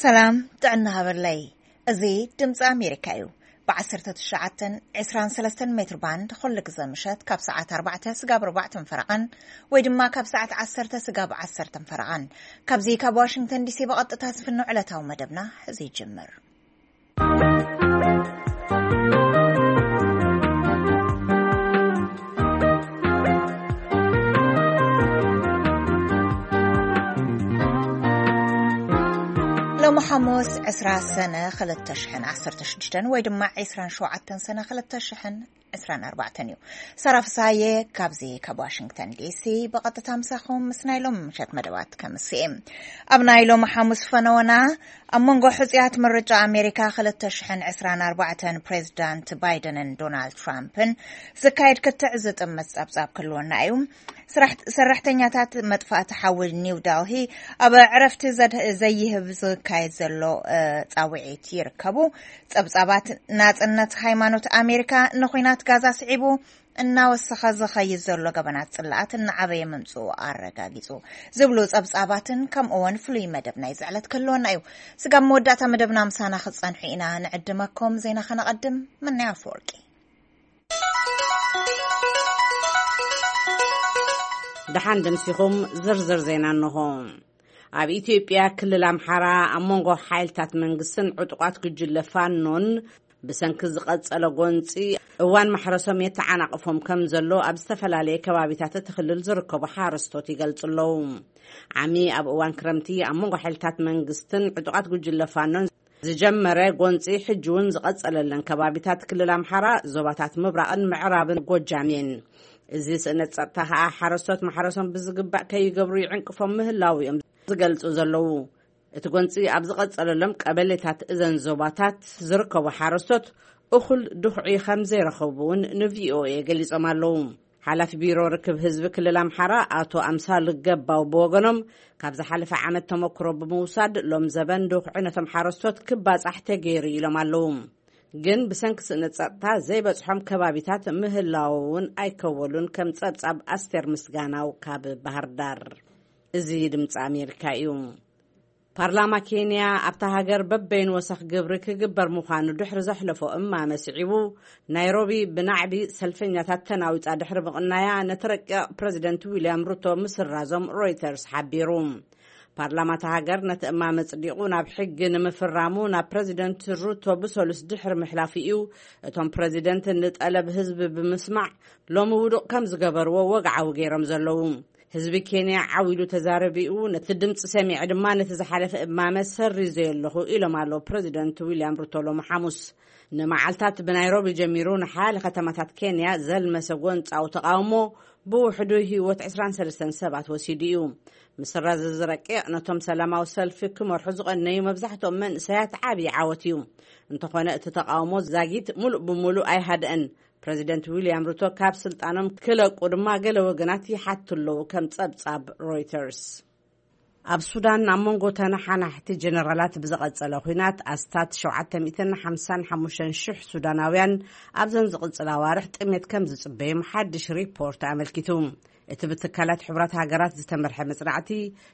سلام تعنا هبرلي أزي دمز أمريكايو بعصرة الشعاتن 23 متر باند خلق زمشت كاب ساعة 4 سقاب 4 فرعان ويدما كاب ساعة 10 سقاب 10 فرعان كاب زي كاب واشنطن دي سي بقط تاسف النوعلة ومدبنا زي جمر لو محموس 10 سنة خلت تشحن 10 شجن ويدمع 27 سنة خلت تشحن 24 صرف سايه كابزي كواشنطن دي سي بقطة تمسخهم مسنايلوم مشات مدوات كمسيم أبنايلو محموس فنونا أمونغو حزيات مرجع أمريكا خلت تشحن 24 بريزيدنت بايدن دونالد ترامبن زكايد كتعزت أمس أبزاب كلونا أيوم سرحتنياتات مدفع تحول نيو دالهي أبا عرفت زيه بزكايد زلو تاوعيت يركبو أبزابات ناس النت هايمانوت أمريكا نخوينات غازا سعيبو እናወሰኸ ዘኸይ ዘሎ ገበናት ጽላኣት ንዓበየ ምምጹ ኣረጋጊጹ ዝብሉ ጸብጻባትን ከምኡውን ፍሉይ መደብና ይዝዕለት ከሎና እዩ ስጋም መወዳእታ መደብና ምሳና ክጸንሑ ኢና ንዕድመኩም ዜና ከነቐድም ምንያ አፈወርቂ دحان دمسيخم زرزر زينان نهم ኣብ ኢትዮጵያ ክልል ኣምሓራ ኣብ መንጎ ሓይልታት መንግስትን ዕጡቃት ግጅለ ፋኖን ብሰንኪ ዝቐጸለ ጎንፂ እዋን ማሕረሶም የተዓናቅፎም ከም ዘሎ ኣብ ዝተፈላለየ ከባቢታት ተኽልል ዝርከቡ ሓረስቶት ይገልጽለው ዓሚ ኣብ እዋን ክረምቲ ኣብ መንጎ ሓይልታት መንግስትን ዕጡቃት ግጅለ ፋኖን ዝጀመረ ጎንፂ ሕጅውን ዝቐጸለለን ከባቢታት ክልል ኣምሓራ ዞባታት ምብራቕን ምዕራብን ጎጃሜን እዚ ስእነት ጸጥታ ሓረስቶት ማሕረሶም ብዝግባእ ከይገብሩ ይዕንቅፎም ምህላው እዮም ዝገልጹ ዘለው እቲ ጎንፂ ኣብ ዝቐጸለሎም ቀበሌታት እዘን ዞባታት ዝርከቡ ሓረስቶት እኹል ድኹዒ ከም ዘይረኸቡን ንቪኦኤ ገሊጾም ኣለው ሓላፊ ቢሮ ርክብ ህዝቢ ክልል ኣምሓራ ኣቶ ኣምሳል ገባው ብወገኖም ካብ ዝሓለፈ ዓመት ተመክሮ ብምውሳድ ሎም ዘበን ድኹዒ ነቶም ሓረስቶት ክባጻሕ ተገይሩ ኢሎም ኣለው ግን ብሰንኪ ስእነት ጸጥታ ዘይበጽሖም ከባቢታት ምህላውን ኣይከወሉን ከም ጸብጻብ ኣስቴር ምስጋናው ካብ ባህርዳር እዚ ድምፂ ኣሜሪካ እዩ ፓርላማ ኬንያ ኣብታ ሃገር በበይን ወሰኽ ግብሪ ክግበር ምዃኑ ድሕሪ ዘሕለፎ መስዒቡ ናይሮቢ ብናዕቢ ሰልፈኛታት ተናዊጻ ድሕሪ ምቕናያ ነተረቂቕ ፕሬዚደንት ዊልያም ሩቶ ምስራዞም ሮይተርስ ሓቢሩ ፓርላማ ሃገር ነቲ መጽዲቁ ናብ ሕጊ ንምፍራሙ ናብ ፕሬዚደንት ሩቶ ብሰሉስ ድሕሪ ምሕላፊኡ እቶም ፕሬዚደንት ንጠለብ ህዝቢ ብምስማዕ ሎሚ ውዱቕ ከም ዝገበርዎ ወግዓዊ ገይሮም ዘለው ህዝቢ ኬንያ ዓዊሉ ተዛረቢኡ ነቲ ድምፂ ሰሚዕ ድማ ነቲ ዝሓለፈ ሰሪዘ የለኹ ኢሎም ኣለው ፕሬዚደንት ዊልያም ሩቶ ሎሚ ሐሙስ ንመዓልታት ብናይሮቢ ጀሚሩ ንሓያለ ከተማታት ኬንያ ዘልመሰ ጎንፃዊ ተቃውሞ ብውሕዱ ህይወት 23 ሰባት ወሲዱ እዩ ምስራዝ ዝረቂቕ ነቶም ሰላማዊ ሰልፊ ክመርሑ ዝቐነዩ መብዛሕትኦም መንእሰያት ዓብዪ ዓወት እዩ እንተኾነ እቲ ተቃውሞ ዛጊት ሙሉእ ብምሉእ ኣይሃድአን ፕሬዚደንት ዊልያም ሩቶ ካብ ስልጣኖም ክለቁ ድማ ገለ ወገናት ይሓትለው ከም ጸብጻብ ሮይተርስ ኣብ ሱዳን ኣብ መንጎ ተናሓናሕቲ ጀነራላት ብዝቐጸለ ኩናት ኣስታት 755,000 ሱዳናውያን ኣብ ዘን ዝቕጽላ ኣዋርሕ ጥሜት ከም ዝጽበዮም ሓድሽ ሪፖርት ኣመልኪቱ እቲ ብትካላት ሕብራት ሃገራት ዝተመርሐ መጽናዕቲ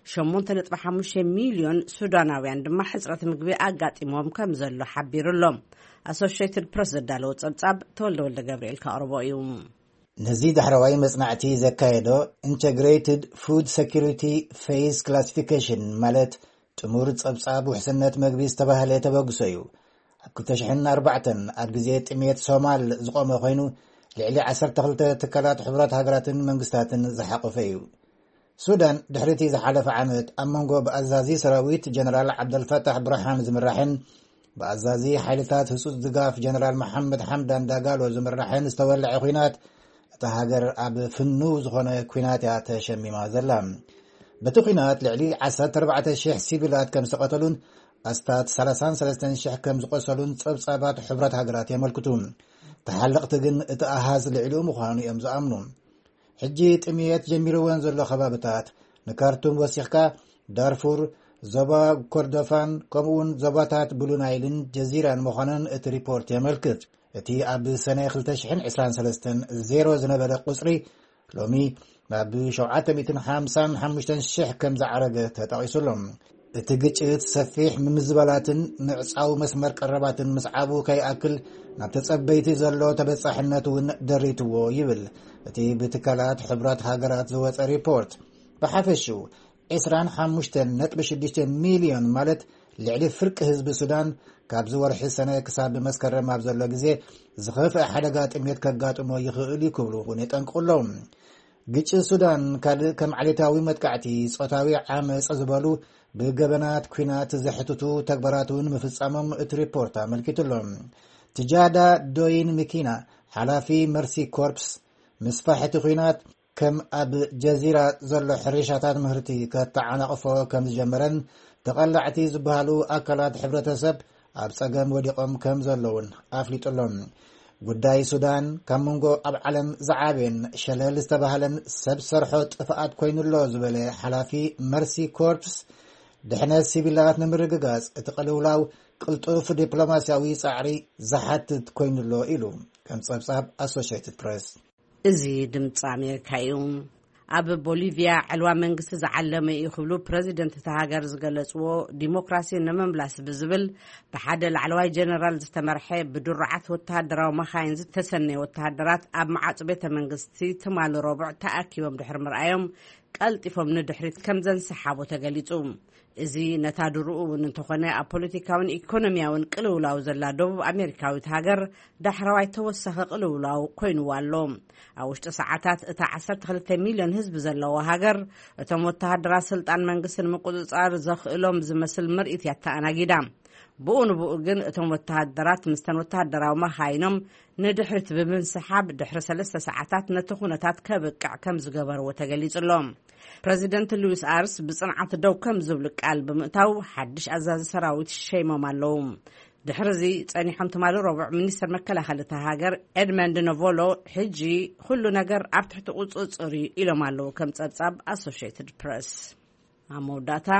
8.5 ሚልዮን ሱዳናውያን ድማ ሕጽረት ምግቢ ኣጋጢሞም ከም ዘሎ ሓቢሩሎም Associated Press ዘዳለው ጸብጻብ ተወልደ ገብርኤል ካቅርቦ እዩ ነዚ ዳሕራዋይ መጽናዕቲ ዘካየዶ Integrated Food Security Phase Classification ማለት ጥሙር ጸብጻብ ውሕስነት ምግቢ ዝተባህለ ተበግሶ እዩ ኣብ 2004 ኣብ ግዜ ጥሜት ሶማል ዝቆመ ኮይኑ ልዕሊ 12 ትካላት ሕብራት ሃገራትን መንግስታትን ዝሓቆፈ እዩ ሱዳን ድሕሪቲ ዝሓለፈ ዓመት ኣብ መንጎ ብኣዛዚ ሰራዊት ጀነራል ዓብደልፈታሕ ብርሃን ዝምራሕን በአዛዚ ኃይልታት ህጹጽ ድጋፍ ጀነራል መሐመድ ሐምዳን ዳጋሎ ዝምራሕን ዝተወልዐ ኩናት እታ ሃገር ኣብ ፍኑ ዝኾነ ኩናት ተሸሚማ ዘላ በቲ ኩናት ልዕሊ 14,000 ሲቪላት ከም ዝተቀተሉን ኣስታት 33,000 ከም ዝቆሰሉን ጸብጻባት ሕብራት ሃገራት የመልክቱ ተሓለቕቲ ግን እቲ ኣሃዝ ልዕሊ ምዃኑ እዮም ዝኣምኑ ሕጂ ጥሜት ጀሚሩወን ዘሎ ከባቢታት ንካርቱም ወሲኽካ ዳርፉር ዘባ ኮርዶፋን ከምኡውን ዘባታት ብሉ ናይልን ጀዚራን ምዃነን እቲ ሪፖርት የመልክት እቲ ኣብ ሰነ 2023 ዜሮ ዝነበረ ቁጽሪ ሎሚ ናብ 755,000 ከም ዝዓረገ ተጠቒሱሎም እቲ ግጭት ሰፊሕ ምምዝባላትን ምዕጻው መስመር ቀረባትን ምስዓቡ ከይኣክል ናብ ተጸበይቲ ዘሎ ተበጻሕነት እውን ደሪትዎ ይብል እቲ ብትካላት ሕብራት ሃገራት ዝወፀ ሪፖርት። ብሓፈሽኡ 25.6 ሚልዮን ማለት ልዕሊ ፍርቂ ህዝቢ ሱዳን ካብ ዝወርሒ ሰነ ክሳብ መስከረም ኣብ ዘሎ ግዜ ዝኸፍአ ሓደጋ ጥሜት ከጋጥሞ ይኽእል ይክብሉ እውን የጠንቅሎም። ግጭት ሱዳን ካልእ ከም ዓሌታዊ መጥቃዕቲ ጾታዊ ዓመፅ ዝበሉ ብገበናት ኩናት ዘሕትቱ ተግባራትን ምፍጻሞም እቲ ሪፖርት ኣመልኪቱሎም። ትጃዳ ዶይን ሚኪና ሓላፊ መርሲ ኮርፕስ ምስፋሕቲ ኩናት ከም ኣብ ጀዚራ ዘሎ ሕርሻታት ምህርቲ ከተዓናቕፎ ከም ዝጀመረን ተቐላዕቲ ዝበሃሉ ኣካላት ሕብረተሰብ ኣብ ጸገም ወዲቖም ከም ዘለውን ኣፍሊጡሎም። ጉዳይ ሱዳን ካብ መንጎ ኣብ ዓለም ዝዓብን ሸለል ዝተባህለን ሰብ ሰርሖ ጥፍኣት ኮይኑሎ ዝበለ ሓላፊ መርሲ ኮርፕስ ድሕነት ሲቪላት ንምርግጋጽ እቲ ቅልውላው ቅልጡፍ ዲፕሎማስያዊ ጻዕሪ ዝሓትት ኮይኑሎ ኢሉ ከም ጸብጻብ ኣሶሺየትድ ፕሬስ። እዚ ድምፂ ኣሜሪካ እዩ። ኣብ ቦሊቪያ ዕልዋ መንግስቲ ዝዓለመ እዩ ክብሉ ፕሬዚደንት እቲ ሃገር ዝገለጽዎ ዲሞክራሲ ንምምላስ ብዝብል ብሓደ ላዕለዋይ ጀነራል ዝተመርሐ ብድርዓት ወተሃደራዊ መኻይን ዝተሰነየ ወተሃደራት ኣብ ማዕጾ ቤተ መንግስቲ ትማል ረቡዕ ተኣኪቦም ድሕሪ ምርኣዮም ቀልጢፎም ንድሕሪት ከም ዘንሰሓቦ ተገሊጹ። እዚ ነታ ድርኡ እውን እንተኾነ ኣብ ፖለቲካውን ኢኮኖሚያውን ቅልውላው ዘላ ደቡብ ኣሜሪካዊት ሃገር ዳሕራዋይ ተወሳኺ ቅልውላው ኮይኑዋ ኣሎ። ኣብ ውሽጢ ሰዓታት እታ 12 ሚልዮን ህዝቢ ዘለዋ ሃገር እቶም ወተሃደራት ስልጣን መንግስትን ምቁፅጻር ዘኽእሎም ዝመስል ምርኢት ያተኣናጊዳ። ብኡ ንብኡ ግን እቶም ወተሃደራት ምስተን ወተሃደራዊ መኻይኖም ንድሕሪት ብምንስሓብ ድሕሪ 3 ሰዓታት ነቲ ኩነታት ከብቅዕ ከም ዝገበርዎ ተገሊጹሎም። ፕሬዚደንት ሉዊስ ኣርስ ብጽንዓት ደው ከም ዝብሉ ቃል ብምእታው ሓድሽ ኣዛዚ ሰራዊት ሸይሞም ኣለዉ። ድሕሪዚ ጸኒሖም ትማል ረቡዕ ሚኒስትር መከላኸሊ እታ ሃገር ኤድመንድ ኖቮሎ ሕጂ ኩሉ ነገር ኣብ ትሕቲ ቁፅፅር ኢሎም ኣለዉ ከም ጸብጻብ ኣሶሺየትድ ፕሬስ። ኣብ መወዳእታ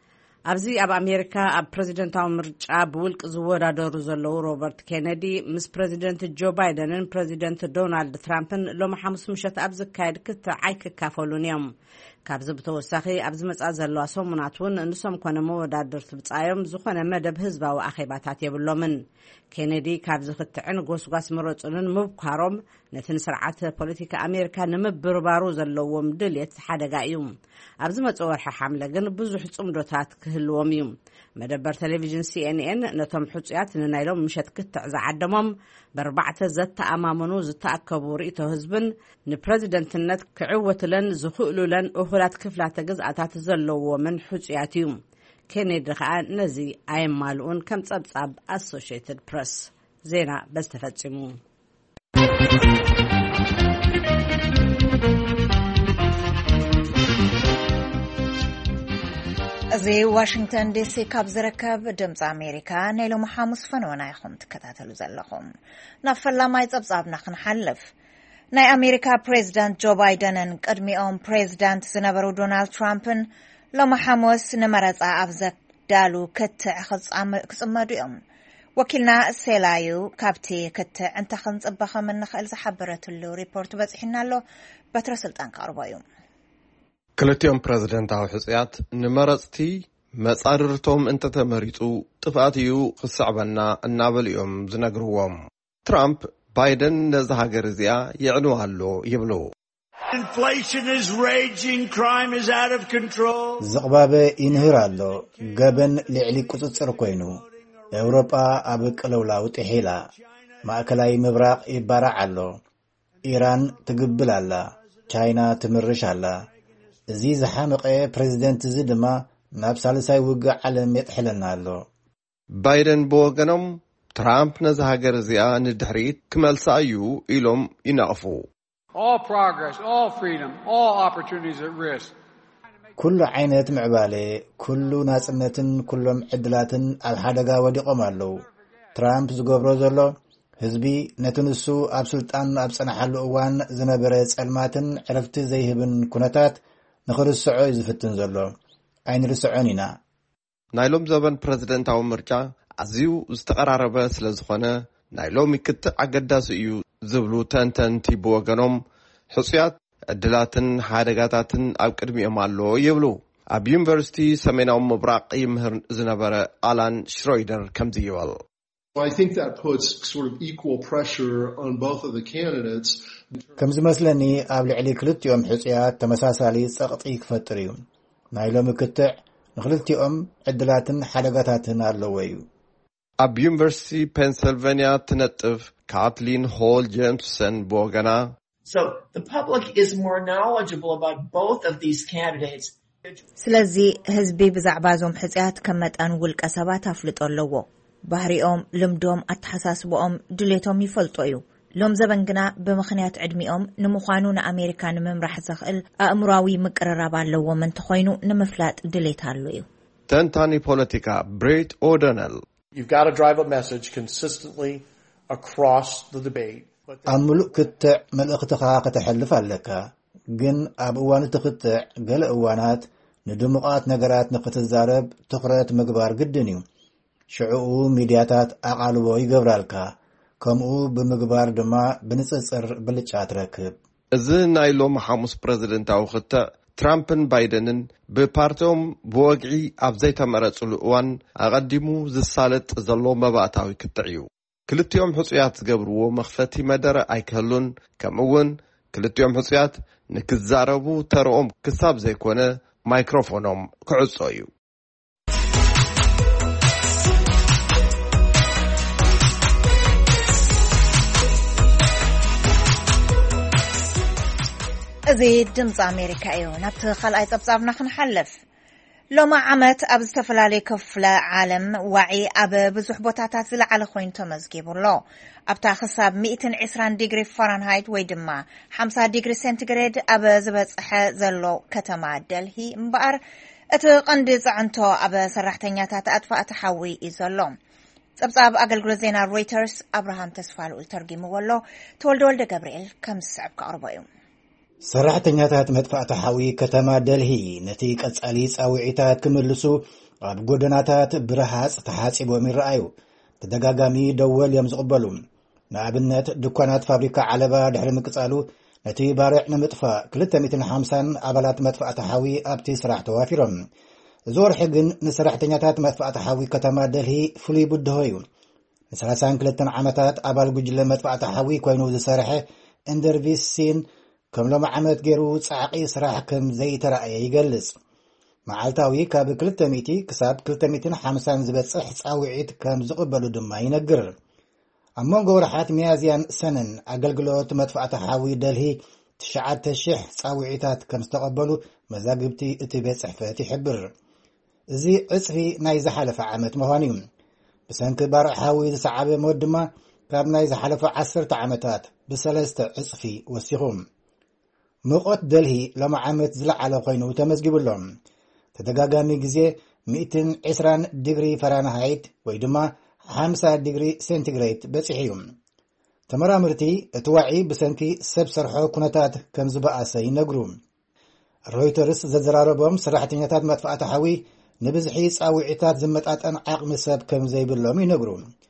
ኣብዚ ኣብ ኣሜሪካ ኣብ ፕሬዚደንታዊ ምርጫ ብውልቂ ዝወዳደሩ ዘለዉ ሮበርት ኬነዲ ምስ ፕሬዚደንት ጆ ባይደንን ፕሬዚደንት ዶናልድ ትራምፕን ሎሚ ሓሙስ ምሸት ኣብ ዝካየድ ክትዓይ ክካፈሉን እዮም። ካብዚ ብተወሳኺ ኣብ ዝመጻእ ዘለዋ ሰሙናት እውን ንሶም ኮነ መወዳደርቲ ብጻዮም ዝኾነ መደብ ህዝባዊ ኣኼባታት የብሎምን። ኬነዲ ካብዚ ክትዕን ጎስጓስ ምረጹንን ምብካሮም ነቲ ስርዓት ፖለቲካ ኣሜሪካ ንምብርባሩ ዘለዎም ድልየት ሓደጋ እዩ። ኣብዚ መጽእ ወርሒ ሓምለ ግን ብዙሕ ጽምዶታት ክህልዎም እዩ። መደበር ቴሌቪዥን CNN ነቶም ሕጹያት ንናይሎም ምሸት ክትዕ ዝዓደሞም ብኣርባዕተ ዘተኣማምኑ ዝተኣከቡ ርእይቶ ህዝብን ንፕሬዚደንትነት ክዕወትለን ዝኽእሉለን እኹላት ክፍላተ ግዝኣታት ዘለዎምን ሕጹያት እዩ። ኬኔዲ ከዓ ነዚ ኣየማልኡን ከም ጸብጻብ ኣሶሺየትድ ፕሬስ ዜና በዝተፈጺሙ። እዚ ዋሽንግተን ዲሲ ካብ ዝርከብ ድምፂ ኣሜሪካ ናይ ሎሚ ሓሙስ ፈነወና ኢኹም ትከታተሉ ዘለኹም። ናብ ፈላማይ ጸብጻብና ክንሓልፍ። ናይ ኣሜሪካ ፕሬዚዳንት ጆ ባይደንን ቅድሚኦም ፕሬዚዳንት ዝነበሩ ዶናልድ ትራምፕን ሎሚ ሓሙስ ንመረፃ ኣብ ዘዳሉ ክትዕ ክጽመዱ እዮም። ወኪልና ሴላዩ ካብቲ ክትዕ እንታይ ክንጽበኸም እንኽእል ዝሓበረትሉ ሪፖርት በፂሕና ኣሎ። በትረ ስልጣን ከቕርቦ እዩ። ክልቲኦም ፕሬዚደንታዊ ሕጽያት ንመረፅቲ መጻርርቶም እንተተመሪጹ ጥፍኣት እዩ ክስዕበና እናበሉ እዮም ዝነግርዎም። ትራምፕ ባይደን ነዚ ሃገር እዚኣ ይዕንዋ ኣሎ ይብሉ። ዝቕባበ ይንህር ኣሎ፣ ገበን ልዕሊ ቁፅፅር ኮይኑ፣ ኤውሮጳ ኣብ ቅልውላው ጥሒላ፣ ማእከላዊ ምብራቕ ይባራዕ ኣሎ፣ ኢራን ትግብል ኣላ፣ ቻይና ትምርሽ ኣላ። እዚ ዝሓመቐ ፕሬዚደንት እዚ ድማ ናብ ሳልሳይ ውግእ ዓለም የጥሕለና ኣሎ። ባይደን ብወገኖም ትራምፕ ነዚ ሃገር እዚኣ ንድሕሪት ክመልሳ እዩ ኢሎም ይነቕፉ። ኩሉ ዓይነት ምዕባለ፣ ኩሉ ናጽነትን ኩሎም ዕድላትን ኣብ ሓደጋ ወዲቖም ኣለዉ። ትራምፕ ዝገብሮ ዘሎ ህዝቢ ነቲ ንሱ ኣብ ስልጣን ኣብ ጸናሓሉ እዋን ዝነበረ ጸልማትን ዕረፍቲ ዘይህብን ኩነታት ንኽርስዖ እዩ ዝፍትን ዘሎ። ኣይንርስዖን ኢና። ናይ ሎም ዘበን ፕሬዚደንታዊ ምርጫ ኣዝዩ ዝተቐራረበ ስለ ዝኾነ ናይ ሎሚ ክትዕ ኣገዳሲ እዩ ዝብሉ ተንተንቲ ብወገኖም ሕጹያት ዕድላትን ሓደጋታትን ኣብ ቅድሚኦም ኣሎ ይብሉ። ኣብ ዩኒቨርሲቲ ሰሜናዊ ምብራቅ ይምህር ዝነበረ ኣላን ሽሮይደር ከምዚ ይብል I think that puts sort of equal pressure on both of the candidates. ከምዚ መስለኒ ኣብ ልዕሊ ክልቲኦም ሕጽያት ተመሳሳሊ ጸቕጢ ክፈጥር እዩ ናይ ሎሚ ክትዕ ንኽልቲኦም ዕድላትን ሓደጋታትን ኣለዎ እዩ ኣብ ዩኒቨርሲቲ ፔንሲልቬንያ ትነጥፍ ካትሊን ሆል ጄምሰን ብወገና So the public is more knowledgeable about both of these candidates. ስለዚ ህዝቢ ብዛዕባ ዞም ሕጽያት ከም መጠን ውልቀ ሰባት ኣፍልጦ ኣለዎ ባህሪኦም ልምዶም ኣተሓሳስቦኦም ድሌቶም ይፈልጦ እዩ ሎም ዘበንግና ብምኽንያት ዕድሚኦም ንምዃኑ ንኣሜሪካ ንምምራሕ ዘኽእል ኣእምሯዊ ምቅርራብ ኣለዎም እንተኾይኑ ንምፍላጥ ድሌት ኣሎ እዩ ተንታኒ ፖለቲካ ብሬት ኦደነል You've got to drive a message consistently across the debate. ኣብ ሙሉእ ክትዕ መልእኽትኻ ከተሕልፍ ኣለካ ግን ኣብ እዋን ትኽትዕ ገለ እዋናት ንድሙቓት ነገራት ንኽትዛረብ ትኹረት ምግባር ግድን እዩ ሽዑኡ ሚድያታት ኣቓልቦ ይገብራልካ ከምኡ ብምግባር ድማ ብንጽጽር ብልጫ ትረክብ እዚ ናይ ሎሚ ሐሙስ ፕሬዚደንታዊ ክትዕ ትራምፕን ባይደንን ብፓርቲኦም ብወግዒ ኣብ ዘይተመረጹሉ እዋን ኣቐዲሙ ዝሳለጥ ዘሎ መባእታዊ ክትዕ እዩ ክልቲኦም ሕጹያት ዝገብርዎ መኽፈቲ መደረ ኣይክህሉን ከምኡውን ክልቲኦም ሕጹያት ንክዛረቡ ተርኦም ክሳብ ዘይኮነ ማይክሮፎኖም ክዕጾ እዩ እዚ ድምፂ ኣሜሪካ እዩ ናብቲ ካልኣይ ጸብጻብና ክንሓልፍ ሎማ ዓመት ኣብ ዝተፈላለዩ ክፍለ ዓለም ዋዒ ኣብ ብዙሕ ቦታታት ዝለዓለ ኮይኑ ተመዝጊቡሎ ኣብታ ክሳብ 120 ዲግሪ ፋራንሃይት ወይ ድማ 50 ዲግሪ ሴንቲግሬድ ኣብ ዝበጽሐ ዘሎ ከተማ ደልሂ እምበኣር እቲ ቀንዲ ጽዕንቶ ኣብ ሰራሕተኛታት ኣጥፋእቲ ሓዊ እዩ ዘሎ ጸብጻብ ኣገልግሎት ዜና ሮይተርስ ኣብርሃም ተስፋልኡ ተርጊምዎሎ ተወልደ ወልደ ገብርኤል ከም ዝስዕብ ከቕርቦ እዩ ሰራሕተኛታት መጥፋእቲ ሓዊ ከተማ ደልሂ ነቲ ቀጻሊ ጻውዒታት ክምልሱ ኣብ ጎደናታት ብረሃጽ ተሓጺቦም ይረኣዩ ተደጋጋሚ ደወል እዮም ዝቕበሉ ንኣብነት ድኳናት ፋብሪካ ዓለባ ድሕሪ ምቅጻሉ ነቲ ባርዕ ንምጥፋእ 250 ኣባላት መጥፋእቲ ሓዊ ኣብቲ ስራሕ ተዋፊሮም እዚ ወርሒ ግን ንሰራሕተኛታት መጥፋእቲ ሓዊ ከተማ ደልሂ ፍሉይ ብድሆ እዩ ን32 ዓመታት ኣባል ጉጅለ መጥፋእቲ ሓዊ ኮይኑ ዝሰርሐ ኢንደርቪስ ሲን ከም ሎም ዓመት ገይሩ ጻዕቂ ስራሕ ከም ዘይተረኣየ ይገልጽ መዓልታዊ ካብ 200 ክሳብ 250 ዝበጽሕ ጻውዒት ከም ዝቕበሉ ድማ ይነግር ኣብ መንጎ ወርሓት ሚያዝያን ሰነን ኣገልግሎት መጥፋእቲ ሓዊ ደልሂ 9,000 ጻውዒታት ከም ዝተቐበሉ መዛግብቲ እቲ ቤት ጽሕፈት ይሕብር እዚ ዕጽፊ ናይ ዝሓለፈ ዓመት ምዃኑ እዩ ብሰንኪ ባርዕ ሓዊ ዝሰዓበ ሞት ድማ ካብ ናይ ዝሓለፈ 10 ዓመታት ብ3 ዕጽፊ ወሲኹም ሙቐት ደልሂ ሎም ዓመት ዝለዓለ ኮይኑ ተመዝጊቡሎም ተደጋጋሚ ግዜ 120 ዲግሪ ፋራንሃይት ወይ ድማ 50 ዲግሪ ሴንቲግሬድ በፂሑ እዩ ተመራምርቲ እቲ ዋዒ ብሰንኪ ሰብ ሰርሖ ኩነታት ከም ዝበኣሰ ይነግሩ ሮይተርስ ዘዘራረቦም ሰራሕተኛታት መጥፋእቲ ሓዊ ንብዝሒ ጻውዒታት ዝመጣጠን ዓቕሚ ሰብ ከም ዘይብሎም ይነግሩ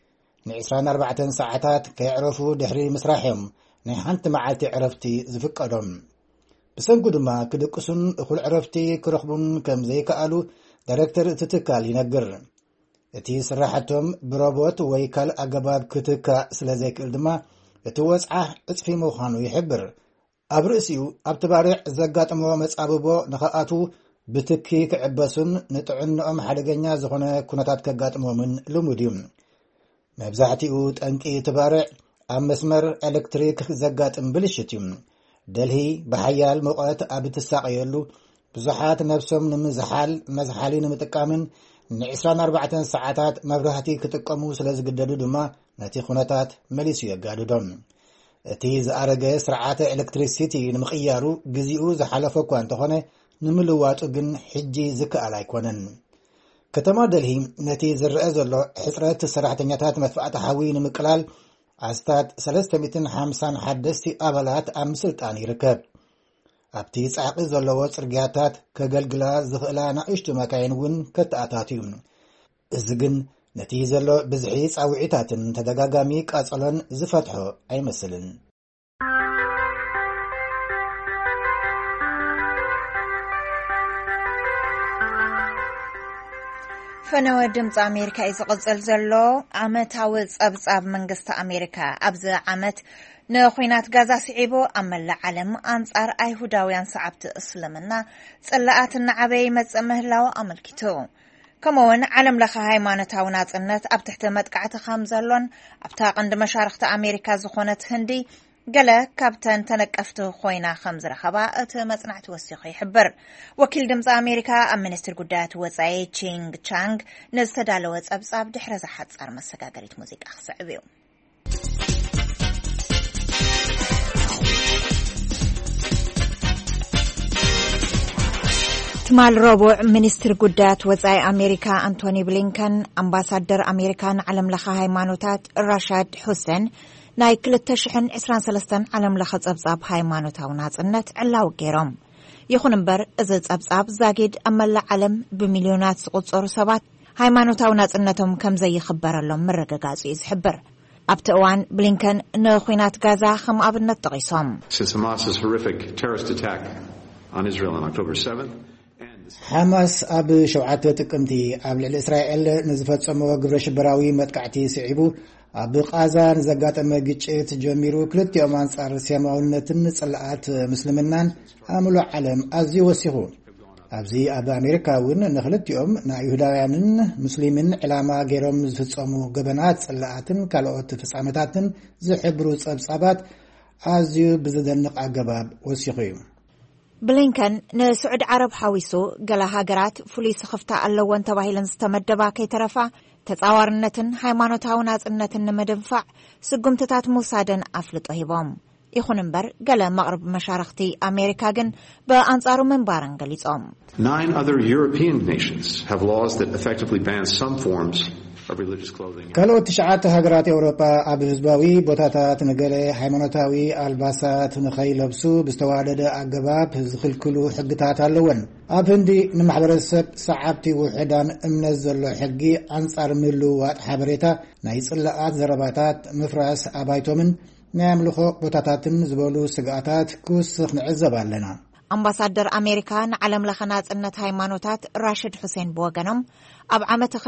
ን24 ሰዓታት ከይዕረፉ ድሕሪ ምስራሕዮም ናይ ሓንቲ መዓልቲ ዕረፍቲ ዝፍቀዶም ብሰንኩ ድማ ክድቅሱን እኹል ዕረፍቲ ክረኽቡን ከም ዘይከኣሉ ዳይሬክተር እቲ ትካል ይነግር እቲ ስራሕቶም ብሮቦት ወይ ካልእ ኣገባብ ክትካእ ስለ ዘይክእል ድማ እቲ ወጽዓህ ዕጽፊ ምዃኑ ይሕብር ኣብ ርእሲኡ ኣብቲ ባርዕ ዘጋጥሞ መጻብቦ ንኸኣቱ ብትኪ ክዕበሱን ንጥዕንኦም ሓደገኛ ዝኾነ ኩነታት ከጋጥሞምን ልሙድ እዩ መብዛሕቲኡ ጠንቂ እቲ ባርዕ ኣብ መስመር ኤሌክትሪክ ዘጋጥም ብልሽት እዩ ደልሂ ብሓያል ሙቐት ኣብ እትሳቀየሉ ብዙሓት ነብሶም ንምዝሓል መዝሓሊ ንምጥቃምን ን24 ሰዓታት መብራህቲ ክጥቀሙ ስለ ዝግደዱ ድማ ነቲ ኩነታት መሊሱ የጋድዶም እቲ ዝኣረገ ስርዓተ ኤሌክትሪሲቲ ንምቕያሩ ግዜኡ ዝሓለፈ እኳ እንተኾነ ንምልዋጡ ግን ሕጂ ዝከኣል ኣይኮነን ከተማ ደልሂ ነቲ ዝረአ ዘሎ ሕፅረት ሰራሕተኛታት መጥፋእቲ ሓዊ ንምቅላል ኣስታት 351 ኣባላት ኣብ ስልጣን ይርከብ ኣብቲ ጻዕቂ ዘለዎ ጽርግያታት ከገልግላ ዝኽእላ ንኣሽቱ መካይን እውን ከተኣታትዩ እዚ ግን ነቲ ዘሎ ብዝሒ ጻውዒታትን ተደጋጋሚ ቃጸሎን ዝፈትሖ ኣይመስልን فنوى دمز أمريكا إذا قصل زلو عمت عوز أبصاب منقصة أمريكا أبز عمت نخوينات غازا سعيبو أما العالم أنصار أيهوداويان صعبت إسلامنا صلقات النعبي مزمهلاو أملكتو كمون علم لخ هايمانتاو ناصنت أب تحت مدقعة خامزلون أبتا قند مشارخة أمريكا زخونت هندي قال كابتن تنقفت خوينا خمز رخبا ات مصنعت وثيق يحبر وكيل دمز أمريكا أم منستر قدات وزاي تشينغ تشانغ نزتدالو صبصاب دحر زحات صار مسغاغريت موسيقى خصعبيو تمال ربع منستر قدات وزاي أمريكا أنتوني بلينكن أمباسادر أمريكان علم لخ هايمانوتات رشاد حسين ناي كلتشحن 23 علم لخ صبصاب هايمانوتاو ناصنت علاو غيروم يخون امبر از صبصاب زاغيد امل علم بمليونات قصور سبات هايمانوتاو ناصنتهم كم زي خبرلهم مرغغاص يزحبر ابتوان بلينكن نخوينات غازا خم ابنت تقيسهم Since Hamas's horrific terrorist attack on Israel on October 7th حماس أب شوعات تقمتي أب لإسرائيل نزفت سمو قبر شبراوي متقعتي سعيبو أب قازان زقات أما قيتشيت جميرو كلت يومان صار سياماونتن صلقات مسلمنان أملو علم أزي وسيخو أبزي أب أمريكا ون نخلت يوم نا يهوداويانن مسلمين علامة غيرهم زفتسمو قبنات صلقاتن كالوت فسامتاتن زحبرو صبصابات أزيو بزدنق عقباب وسيخو بلينكن نسعود عرب حويسو قال هاجرات فليس خفتا اللوان تباهيلن استمدبا كي ترفع تتصاورنتن هايمانوتاو ناصنتن مدنفع سقمتتات موسادن أفلط هيبام يخون امبر قال مغرب مشارختي أمريكا جن بأنصارو منبارن قليصهم 9 other European nations have laws that effectively ban some forms of religious clothing. كالو تشعات هاجرات أوروبا أب حزباوي بوتاتات نقله هايمانوتاوي ألباسات نخي لبسو بستوالد أقباب زخلكلو حقتات اللون أب هندي نمحبرسب صعبتي وحدان امنزلو حقي أنصار ملوات حبريتا نايصلقات زرباتات مفراس أبايتومن نعملخو بوتاتاتن زبولو سقاتات كوس نعزب لنا أمباسادر أمريكان علم لخنات أنت هايمانوتات راشد حسين بوغنم أب عامة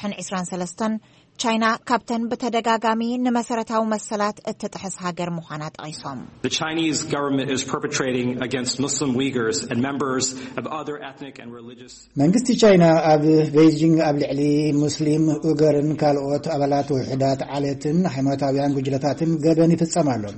23 تشاينا كابتن بتدقاقامي نمسرتاو مسلات التتحس هاجر مخانات أيصام. The Chinese government is perpetrating against Muslim Uyghurs and members of other ethnic and religious. منجستي تشاينا أب بيجينغ أب لعلي مسلم أوغرن كالوت أبلات وحدات عالتن حيماتاويان بجلتاتن قبني في السمالون.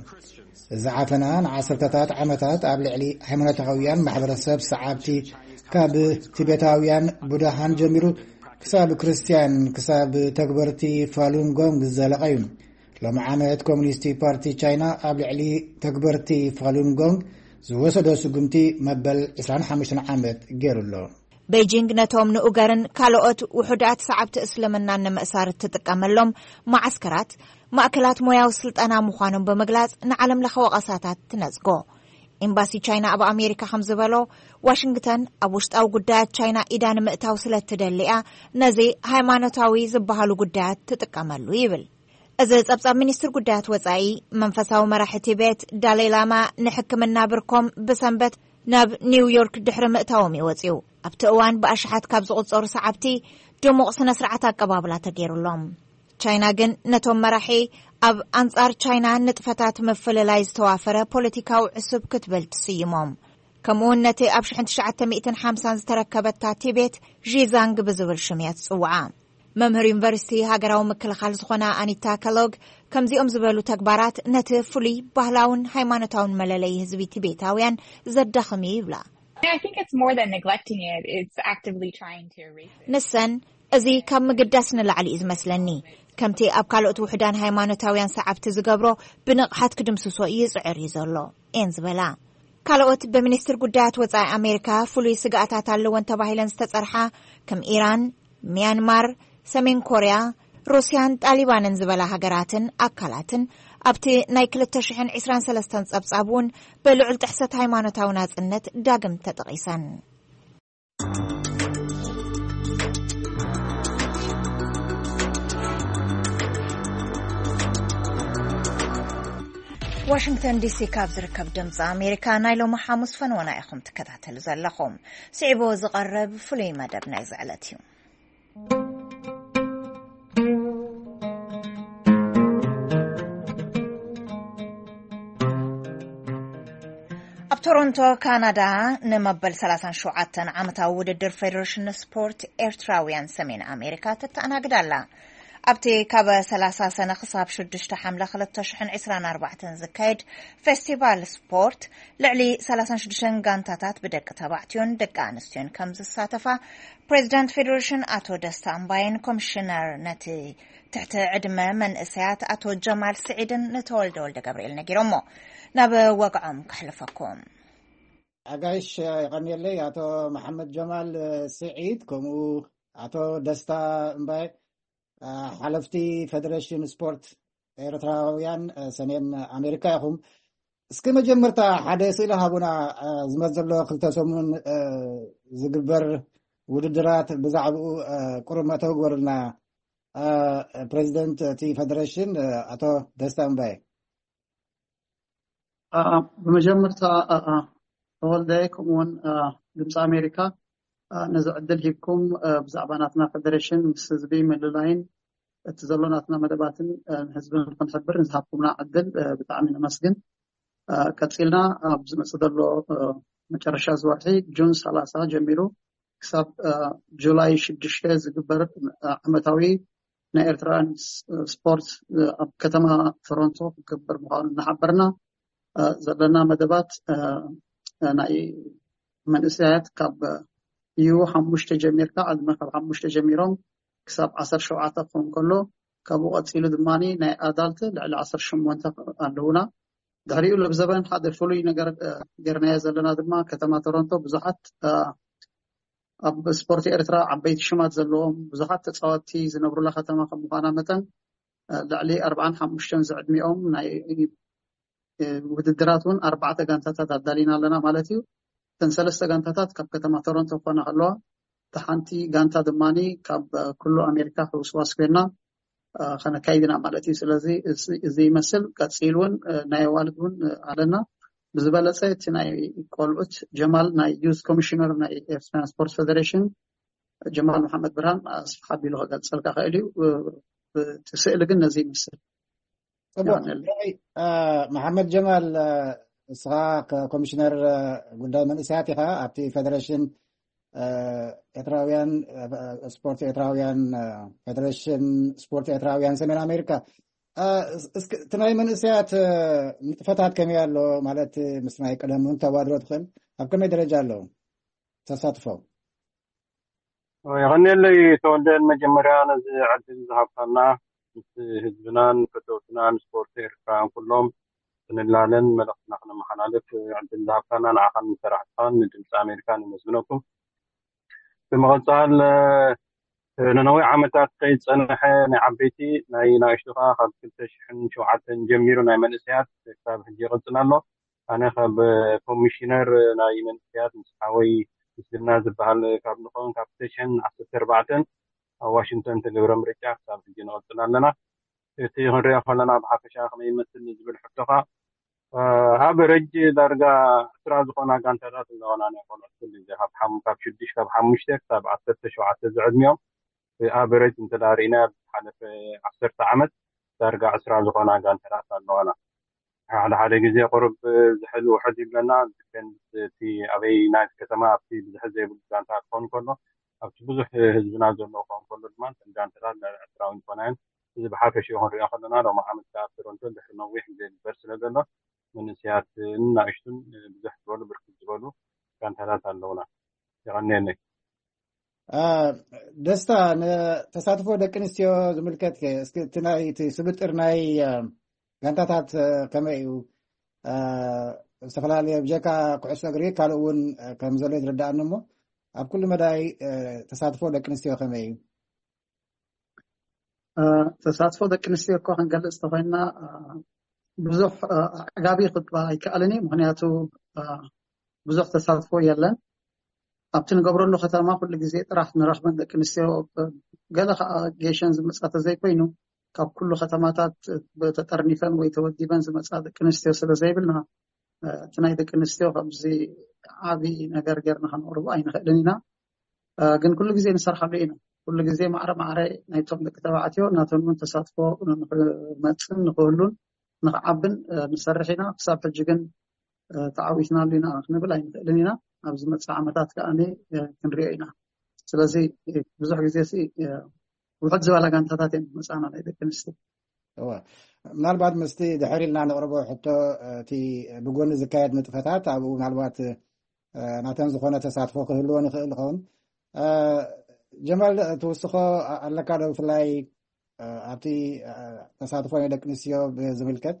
زعافنان عصرتات عمتات أب لعلي حيماتاويان محبرسب سعابتي كاب تيبتاويان بوداهان جميرو كساب كريستيان كساب تكبرتي فالون غونغ زلقايم لما عملت كومونيستي بارتي تشاينا قبل علي تكبرتي فالون غونغ زوسدو سغمتي مبل 25 عامت غيرلو بيجينغ نتوم نوغرن كالوت وحدات صعبت اسلامنا نمأسار تتقملهم معسكرات ماكلات موياو سلطانا مخانم بمغلاص نعلم لخوقاساتات تنزقو إمباسي تشاينا أبو أمريكا خمزبالو واشنطن أبوشتاو قدات تشاينا إدان مئتاو سلت تدلئة نزي هايمانوتاوي زبهالو قدات تتقاملو يبل أزلت أبصاب منستر قدات وزاي منفساو مراحتي بيت دالي لاما نحكم النابركم بسنبت ناب نيويورك دحر مئتاومي وزيو أبتقوان بأشحات كابز قدصور سعبتي دموغ سنسرعتا قبابلا تغيرو اللهم تشاينا جن نتوم مراحي أب أنصار تشاينا نتفتات مفللايز توافرة بوليتيكاو عصب كتبل تسيموم كمون نتي أبش حنت شعات 250 تركبت تاتيبت جيزانج بزول شميات صوعا ممهر يونيفرسيتي هاجراو مكل خالص خونا أنيتا كالوغ كم زي زبالو تكبارات نتي فلي بهلاون هايمانوتاون ملالي هزبي تيبيتاويان زد خمي بلا I think it's more than neglecting it. It's actively trying to erase it. نسن أزي كم قداسنا لعلي إزمسلني كمتي أبكالوت وحدان هايمانوتاويان صعبت زقبرو بنقحات كدمسوسو يزعر يزولو إنزبلا كالوت بمنستر قدات وزاي أمريكا فلوي سقاتات اللوان تباهيلن ستسرحا كم إيران ميانمار سمين كوريا روسيان طالبان انزبلا هاجراتن أكالاتن أبتي نايكل التشحن 23 أبصابون بلعل تحسات هايمانوتاو ناصنت داقم تتغيسان واشنطن دي سي كاب زركب دمز أمريكا نايلو محامس فنونا إخم تكتاتل زلخم سعبو زقرب فلي مدب نايز علتيو تورونتو كندا نمبل 37 عامታዊ ውድድር ፌደሬሽን ስፖርት ኤርትራውያን ሰሜን ኣሜሪካ ተተኣናግዳላ ኣብቲ ካብ 30 ሰነ ክሳብ 6 ሓምለ 2024 ዝካየድ ፌስቲቫል ስፖርት ልዕሊ 36 ጋንታታት ብደቂ ተባዕትዮን ደቂ ኣንስትዮን ከም ዝሳተፋ ፕሬዚደንት ፌደሬሽን ኣቶ ደስታ ኣምባይን ኮሚሽነር ነቲ تحت عدم من إسيات أتو جمال سعيدن نتولد ولد جبريل نجيرمو نبى وقعهم كحلفكم أجايش غني لي أتو محمد جمال سعيد كمو أتو دستا مباي حلفتي فدريشن سبورت إيرتراويان سنين أمريكا هم اسكما جمرتا حدث لها بنا زمزلو خلتسمون زقبر ودرات بزعبو قرمته قرنا president تي فدريشن أتو دستان باي بمجمرتا والديكم ون دمس أمريكا نزعدل هيكم بزعباناتنا فدريشن مستزبي من اللاين تزلوناتنا مدباتن حزبنا نحبر نزحبكمنا عدل بتعامل مسجن كتسيلنا بزمصدلو مكرشا زوحي جون 30 جميرو كساب جولاي 6 زغبر عمتاوي نا إيرتران سبورت كتما تورونتو كبر مقال نحبرنا زلنا مدبات ناي من إساعات كاب يو حموش تجميرك عدما كاب حموش تجميرهم كساب 10 شوعات قوم كله كابو أتسيلو دماني ناي آدالت لعلى 10 شموانتا اللونا دهريو لبزبان حاد الفولي نقر قرنيا زلنا دما كتما تورونتو بزحت أب سبورت إيرترا عبيت شمات زلهم بزحت تصواتي زنبر الله ختمة خمقانا متن لعلي 4-5 زعد مئهم ناي وددراتون 4 غانتاتات عدالينا لنا مالتيو تنسلسة غانتاتات كاب كتما تورونتو فانا خلوها تحانتي غانتا دماني كاب كله أمريكا حوصواس كوينا خانا كايدنا مالتي سلازي زي مثل كتسيلون ناي والدون علينا بزبالة ناي قولت جمال ناي يوز كوميشنر ناي إيرتران سبورت فيدريشن جمال محمد برهان أصحابي له قد سلك خيلي وتسأل قلنا زي مثل طبعا محمد جمال إسحاق كوميشنر قدام من إساتها أبتي فيدريشن إيرتراويان سبورت إيرتراويان فيدريشن سبورت إيرتراويان سمين أمريكا تناي من إسيات متفتحات كمية له مالت مسناي قدمون تبادلوا دخل أبكم درجة له تصادفوا يغني اللي تودن مجمريان زي عدل ذهبنا هزبنان فتوتنان سبورتير كان كلهم سنلالن ملقنا خنا محنالف عدل ذهبنا نعخن سرحتان ندمس أمريكان مسبنكم بمغصال ننوي عمتات قيد صنحة نعبيتي ناي اشتغا خب كنت شحن شوعة جميرو ناي منسيات كتاب حجي قلتنا له أنا خب كوميشنر ناي منسيات مسحاوي مسلنا زبهال كاب نقون كاب تشحن 14 واشنطن تليبرام رجع كتاب حجي قلتنا لنا تيغن رياح لنا بحافشا خمي مثل نزبل حتقا أبرج درجة أسراز قنا كانترات اللوانا نقول كل اللي خب حم كاب شدش كاب حمشتك كتاب 10 شوعة زعد ميوم في أبرج أنت دارينا حلف 10 عمد درجة أسرع زخنا كان 3 اللوانا على حالة جزء قرب زحل وحد لنا كان في أبي ناس كتما في زحل زي بلدان تكون كله أو تبزح هزبنا زلنا كون كله دمان كان 3 أسرع ونفنان إذا بحاف شيء هون رياض لنا لو ما عملت تورونتو دحنا ويح زي البرسل لنا من سيات ناقشتون بزح بولو بركز بولو كان 3 اللوانا يغنيني دستا تساتفو دق انستيو زملكت اسكي تناي سبطر ناي غانتاتات كمايو استفلالي بجاكا كعس اغري كالون كمزله يردانمو اب كل مداي تساتفو دق انستيو كمايو تساتفو دق انستيو كو هنقل استفينا بزح غابي خطبه يكالني معناتو بزح تساتفو يلن أبتن قبرون له ختامة كل جزء راح نروح من ذاك النسيو قال جيشنز مسألة زي بينو كاب كل ختامات بتترنيفن ويتودي بنز مسألة كنستيو سلا زي بلنا تناي ذاك النسيو خبزي عابي نجرجرنا هنقرب أين خلينا جن كل جزء نصرح علينا كل جزء معرة نيتهم ذاك تبعتيو ناتون من تصادفوا متسن نقولون نعبن نصرحنا حساب الجن تعاويتنا لنا نبلا ينقلنا أبز متسع عمتات كأني كنرينا سلازي بزح جزيسي وحد زوالا كان تاتين مسانا ليدك نستي ምናልባት ምስቲ ድሕሪልና ንቕርቦ ሕቶ እቲ ብጎኒ ዝካየድ ንጥፈታት ኣብኡ ምናልባት ናተን ዝኾነ ተሳትፎ ክህልዎን ይኽእል ይኸውን ጀማል ትውስኾ ኣለካ ዶ ብፍላይ ኣብቲ ተሳትፎ ናይ ደቂ ኣንስትዮ ብዝምልከት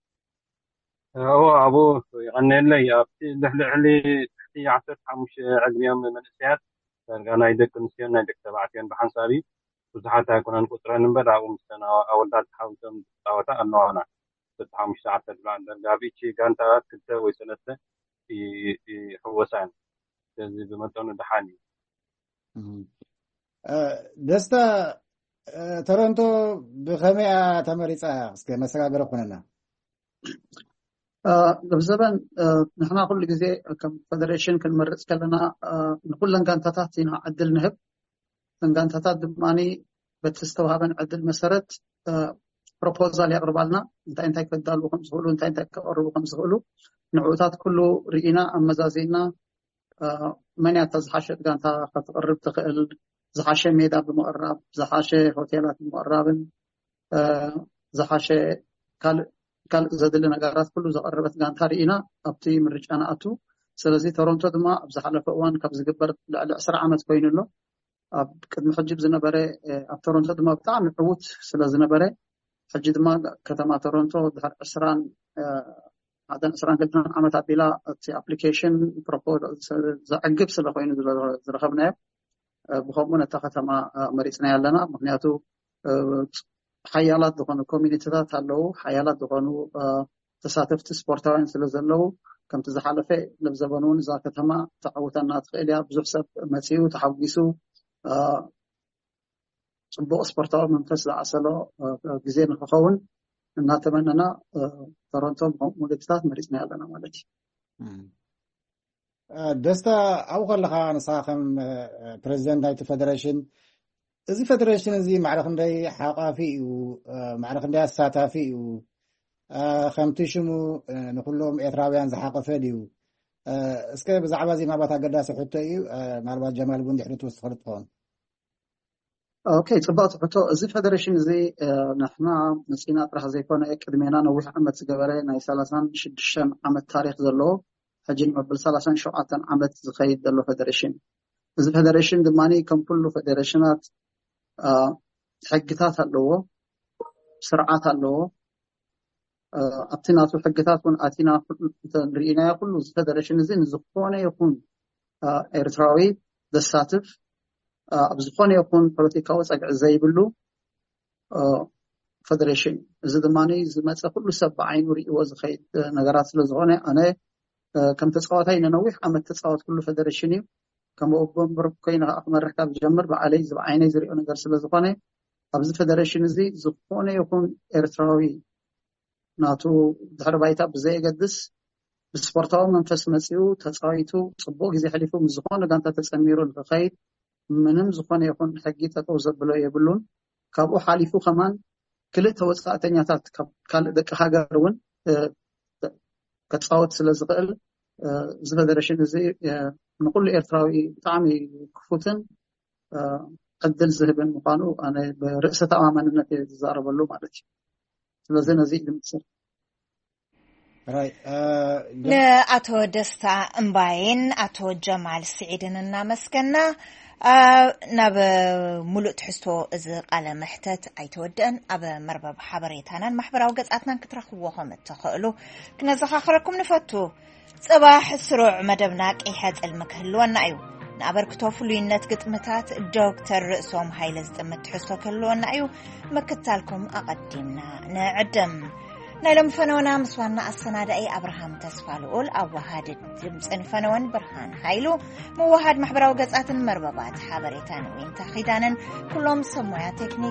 ኣብኡ ይቐኒየለይ ኣብቲ ልሕልሕሊ ትሕቲ 15 ዕድሚኦም መንእሰያት ዳርጋ ናይ ደቂ ኣንስትዮን ናይ ደቂ ተባዕትዮን ብሓንሳቢ ብዙሓት ኣይኮነን ቁጥረን እምበር ኣብኡ ምስና ኣወዳት ተሓዊቶም ዝፃወታ ኣለዋና 15 ሰዓት ድላን ዳርጋ ብእቺ ጋንታታት 2 ወይ 3 ይሕወሳን ስለዚ ብመጠኑ ድሓን ደስታ ተሮንቶ ብኸመይ ተመሪፃ እስከ መሰጋገር ኮነና ብዘበን ንሕና ኩሉ ግዜ ከም ፌደሬሽን ክንመርፅ ከለና ንኩለን ጋንታታት ኢና ዕድል ንህብ ጋንታታት ድማኒ በቲ ዝተዋሃበን ዕድል መሰረት ፕሮፖዛል ያቅርባልና እንታይ ክበዳሉ ከም ዝኽእሉ እንታይ ከቅርቡ ከም ዝኽእሉ ንዕኡታት ኩሉ ርኢና ኣመዛዚና መን እያ ዝሓሸት ጋንታ ክትቅርብ ትኽእል ዝሓሸ ሜዳ ብምቕራብ ዝሓሸ ሆቴላት ብምቕራብን ዝሓሸ ካልእ ዘድሊ ነገራት ኩሉ ዘቕርበት ጋንታ ርኢና ኣብቲ ምርጫ ንኣቱ ስለዚ ቶሮንቶ ድማ ኣብ ዝሓለፈ እዋን ካብ ዝግበር ልዕሊ 20 ዓመት ኮይኑሎ ኣብ ቅድሚ ሕጂ ዝነበረ ኣብ ቶሮንቶ ድማ ብጣዕሚ ዕዉት ስለ ዝነበረ ሕጂ ድማ ከተማ ቶሮንቶ ድሕሪ 22 ዓመት ኣቢላ እቲ ኣፕሊኬሽን ፕሮፖዛል ዘዕግብ ስለ ኮይኑ ዝረኸብናዮ ብኸምኡ ነታ ከተማ መሪፅና ኣለና ምክንያቱ ሓያላት ዝኾኑ ኮሚኒቲታት ኣለዉ ሓያላት ዝኾኑ ተሳተፍቲ ስፖርታውያን ስለ ዘለዉ ከምቲ ዝሓለፈ ለብዘበኑ እውን እዛ ከተማ ተዓውተና ትኽእል እያ ብዙሕ ሰብ መፂኡ ተሓጊሱ ጽቡቕ ስፖርታዊ መንፈስ ዝዓሰሎ ግዜ ንክኸውን እናተመነና ቶሮንቶ ሞዴታት መሪፅና ኣለና ማለት እዩ ደስታ ኣብኡ ከለኻ ንስኻ ከም ፕሬዚደንት ናይቲ ፌደሬሽን እዚ ፌደሬሽን እዚ ማዕረ ክንደይ ሓቋፊ እዩ ማዕረ ክንደይ ኣሳታፊ እዩ ከምቲ ሽሙ ንኩሎም ኤርትራውያን ዝሓቆፈ ድዩ እስከ ብዛዕባ እዚ ምናልባት ኣገዳሲ ሕቶ እዩ ምናልባት ጀማል እውን ድሕሪ ትወስድ ትኸውን اوكي ጽባቅ ሕቶ እዚ ፌደሬሽን እዚ ንሕና መፂና ጥራሕ ዘይኮነ ቅድሜና ነዊሕ ዓመት ዝገበረ ናይ 36 ዓመት ታሪክ ዘለዎ ሕጂ ንመበል 37 ዓመት ዝኸይድ ዘሎ ፌደሬሽን እዚ ፌደሬሽን ድማኒ ከም ኩሉ ፌደሬሽናት ሕግታት ኣለዎ ስርዓት ኣለዎ ኣብቲ ናቱ ሕግታት እውን ኣቲና ንሪኢናዮ ኩሉ እዚ ፌደሬሽን እዚ ንዝኾነ ይኹን ኤርትራዊ ዘሳትፍ ኣብ ዝኾነ ይኹን ፖለቲካዊ ፀግዒ ዘይብሉ ፌደሬሽን እዚ ድማኒ ዝመፀ ኩሉ ሰብ ብዓይኑ ሪእዎ ዝኸይድ ነገራት ስለ ዝኾነ ኣነ ከም ተፃዋታይ ንነዊሕ ዓመት ተፃወት ኩሉ ፌደሬሽን እዩ ከምኡ ቦምበር ኮይነ ክመርሕ ካብ ዝጀምር ብዓለይ ዝብዓይነይ ዝሪኦ ነገር ስለ ዝኾነ ኣብዚ ፌደሬሽን እዚ ዝኾነ ይኹን ኤርትራዊ ናቱ ድሕሪ ባይታ ብዘየገድስ ብስፖርታዊ መንፈስ መፂኡ ተፃዊቱ ፅቡቅ ግዜ ሓሊፉ ዝኾነ ጋንታ ተፀሚሩ ንክኸይድ ምንም ዝኾነ ይኹን ሕጊ ጠጠው ዘብሎ የብሉን ካብኡ ሓሊፉ ከማን ክልተ ወፃእተኛታት ካልእ ደቂ ሃገር እውን ከፃወት ስለ ዝኽእል እዚ ፌደሬሽን እዚ ንኩሉ ኤርትራዊ ብጣዕሚ ክፉትን ዕድል ዝህብን ምዃኑ ኣነ ብርእሲ ተኣማንነት ዝዛረበሉ ማለት እዩ ስለዚ ነዚ ድምፅር ንኣቶ ደስታ እምባይን ኣቶ ጀማል ስዒድን እናመስገና ናብ ሙሉእ ትሕዝቶ እዚ ቃለ መሕተት ኣይተወድአን ኣብ መርበብ ሓበሬታናን ማሕበራዊ ገጻትናን ክትረኽብዎ ከም እትኽእሉ ክነዘኻኽረኩም ንፈቱ ጽባሕ ስሩዕ መደብና ቀይሐ ጽልሚ ክህልወና እዩ ንኣበርክቶ ፍሉይነት ግጥምታት ዶክተር ርእሶም ሃይለ ዝጥምት ትሕዝቶ ክህልወና እዩ ምክታልኩም ኣቐዲምና ንዕድም ናይሎም ፈነወና ምስዋና ኣሰናዳኢ ኣብርሃም ተስፋልኡል ኣዋሃድ ድምፅን ፈነወን ብርሃን ሃይሉ መዋሃድ ማሕበራዊ ገጻትን መርበባት ሓበሬታን ወይንታ ኺዳንን ኩሎም ሰሞያ ቴክኒክ